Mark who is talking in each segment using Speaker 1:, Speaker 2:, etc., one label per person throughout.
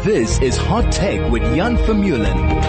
Speaker 1: This is Hot Take with Jan Vermeulen.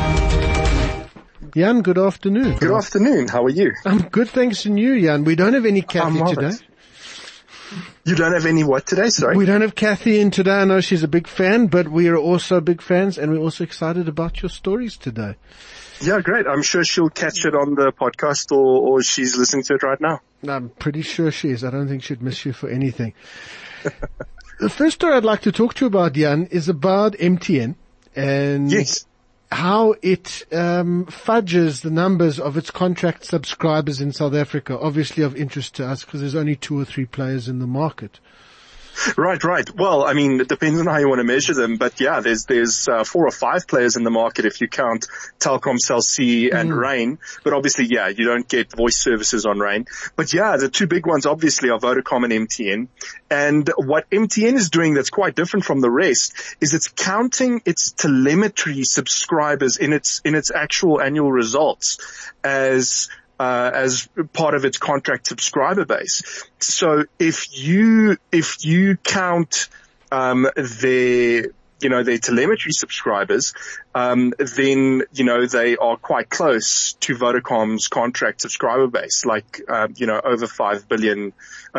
Speaker 2: Jan, good afternoon.
Speaker 3: Good afternoon. How are you?
Speaker 2: I'm good, thanks, and you, Jan. We don't have any Kathy today.
Speaker 3: You don't have any what today, sorry?
Speaker 2: We don't have Kathy in today. I know she's a big fan, but we are also big fans, and we're also excited about your stories today.
Speaker 3: Yeah, great. I'm sure she'll catch it on the podcast or she's listening to it right now.
Speaker 2: I'm pretty sure she is. I don't think she'd miss you for anything. The first story I'd like to talk to you about, Jan, is about MTN and
Speaker 3: yes,
Speaker 2: how it fudges the numbers of its contract subscribers in South Africa, obviously of interest to us because there's only 2 or 3 players in the market.
Speaker 3: Right. Well, I mean, it depends on how you want to measure them, but yeah, there's 4 or 5 players in the market if you count Telkom, Cell C and Rain. But obviously, yeah, you don't get voice services on Rain. But yeah, the 2 big ones obviously are Vodacom and MTN. And what MTN is doing that's quite different from the rest is it's counting its telemetry subscribers in its actual annual results as part of its contract subscriber base. So if you count, their telemetry subscribers, then, they are quite close to Vodacom's contract subscriber base, like, over 5 million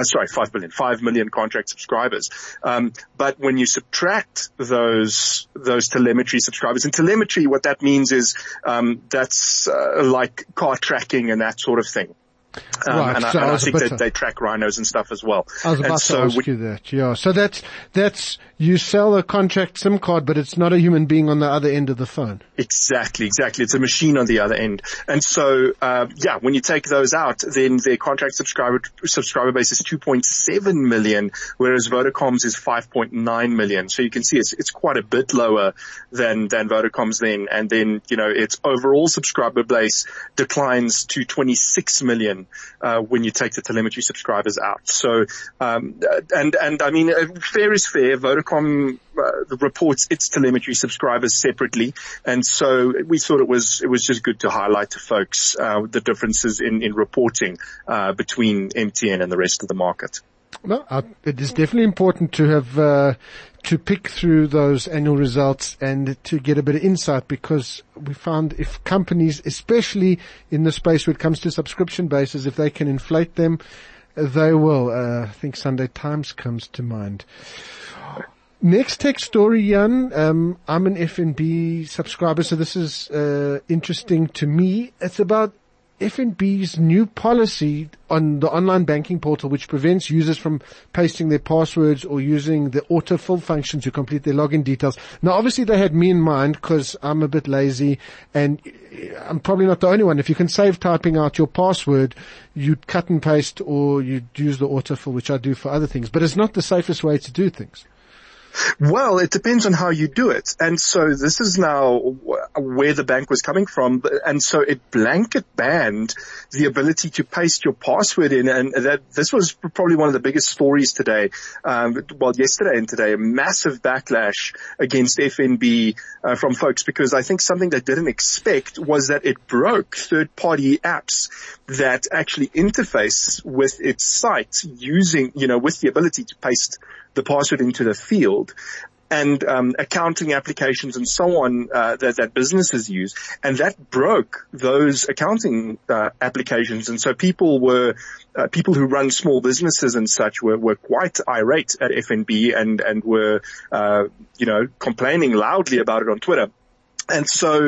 Speaker 3: contract subscribers. But when you subtract those telemetry subscribers, and telemetry, what that means is, that's, like car tracking and that sort of thing.
Speaker 2: Right.
Speaker 3: And I think that they track rhinos and stuff as well.
Speaker 2: I was about to ask you that, yeah. So that's, you sell a contract SIM card, but it's not a human being on the other end of the phone.
Speaker 3: Exactly. It's a machine on the other end. And so, when you take those out, then their contract subscriber base is 2.7 million, whereas Vodacom's is 5.9 million. So you can see it's quite a bit lower than Vodacom's then. And then, its overall subscriber base declines to 26 million. When you take the telemetry subscribers out. So, and I mean, fair is fair. Vodacom reports its telemetry subscribers separately. And so we thought it was just good to highlight to folks, the differences in reporting, between MTN and the rest of the market.
Speaker 2: No, it is definitely important to have, to pick through those annual results and to get a bit of insight, because we found if companies, especially in the space where it comes to subscription bases, if they can inflate them, they will. I think Sunday Times comes to mind. Next tech story, Jan. I'm an FNB subscriber, so this is interesting to me. It's about FNB's new policy on the online banking portal, which prevents users from pasting their passwords or using the autofill function to complete their login details. Now, obviously, they had me in mind because I'm a bit lazy, and I'm probably not the only one. If you can save typing out your password, you'd cut and paste or you'd use the autofill, which I do for other things. But it's not the safest way to do things.
Speaker 3: Well, it depends on how you do it. And so this is now where the bank was coming from. And so it blanket banned the ability to paste your password in. And this was probably one of the biggest stories today. Yesterday and today, a massive backlash against FNB, from folks, because I think something they didn't expect was that it broke third-party apps that actually interface with its site using, with the ability to paste the password into the field, and accounting applications and so on that businesses use, and that broke those accounting applications. And so people who run small businesses and such were quite irate at FNB and were complaining loudly about it on Twitter. And so,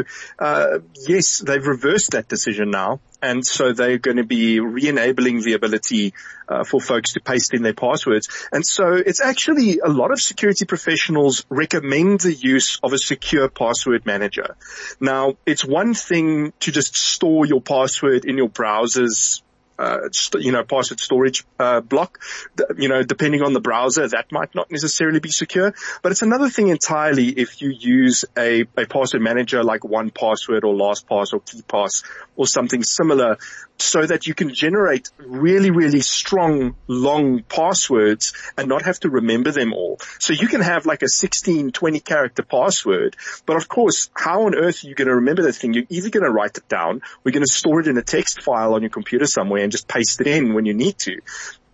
Speaker 3: yes, they've reversed that decision now. And so they're going to be re-enabling the ability for folks to paste in their passwords. And so it's actually a lot of security professionals recommend the use of a secure password manager. Now, it's one thing to just store your password in your browser's password storage block. Depending on the browser, that might not necessarily be secure. But it's another thing entirely if you use a password manager like 1Password or LastPass or KeePass or something similar, so that you can generate really, really strong, long passwords and not have to remember them all. So you can have like a 16, 20 character password, but of course, how on earth are you going to remember that thing? You're either going to write it down, or you're going to store it in a text file on your computer somewhere and just paste it in when you need to.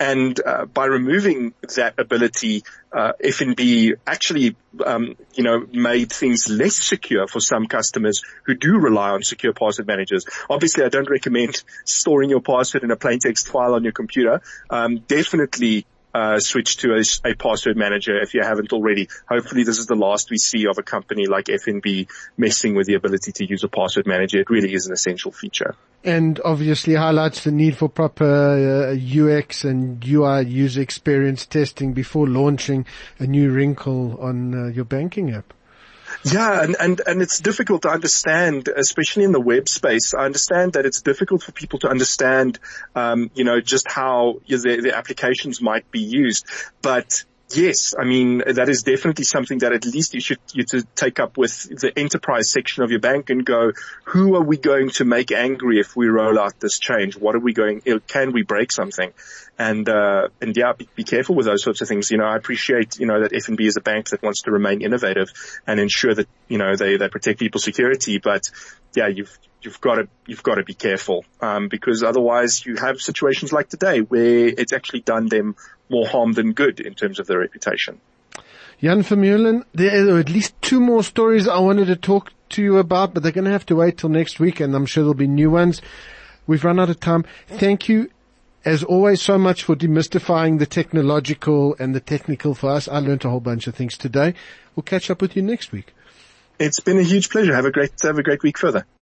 Speaker 3: And by removing that ability, FNB actually, made things less secure for some customers who do rely on secure password managers. Obviously, I don't recommend storing your password in a plain text file on your computer. Definitely switch to a password manager if you haven't already. Hopefully this is the last we see of a company like FNB messing with the ability to use a password manager. It really is an essential feature.
Speaker 2: And obviously highlights the need for proper UX and UI user experience testing before launching a new wrinkle on your banking app.
Speaker 3: Yeah, and it's difficult to understand, especially in the web space. I understand that it's difficult for people to understand, just how their applications might be used. But yes, I mean, that is definitely something that at least you should take up with the enterprise section of your bank and go, who are we going to make angry if we roll out this change? Can we break something? And yeah, be careful with those sorts of things. I appreciate, that FNB is a bank that wants to remain innovative and ensure that, they protect people's security. But yeah, you've got to be careful, because otherwise you have situations like today where it's actually done them more harm than good in terms of their reputation.
Speaker 2: Jan Vermeulen, there are at least 2 more stories I wanted to talk to you about, but they're going to have to wait till next week, and I'm sure there'll be new ones. We've run out of time. Thank you, as always, so much for demystifying the technological and the technical for us. I learned a whole bunch of things today. We'll catch up with you next week.
Speaker 3: It's been a huge pleasure. Have a great week further.